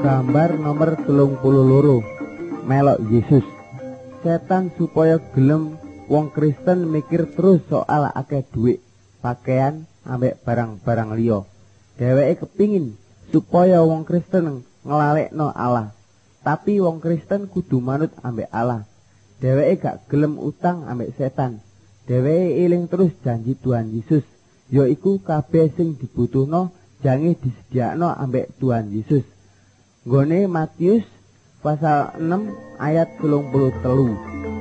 Gambar nomor 32. Melok Yesus. Setan supaya gelem wong Kristen mikir terus soal akeh dhuwit, pakaian, ambek barang-barang liya. Dheweke kepingin supaya wong Kristen nglalekno Allah. Tapi wong Kristen kudu manut ambek Allah. Dheweke gak gelem utang ambek setan. Dheweke eling terus janji Tuhan Yesus, yaiku kabeh sing dibutuhno jange disediakno ambek Tuhan Yesus. Nggone Matius pasal 6 ayat 33.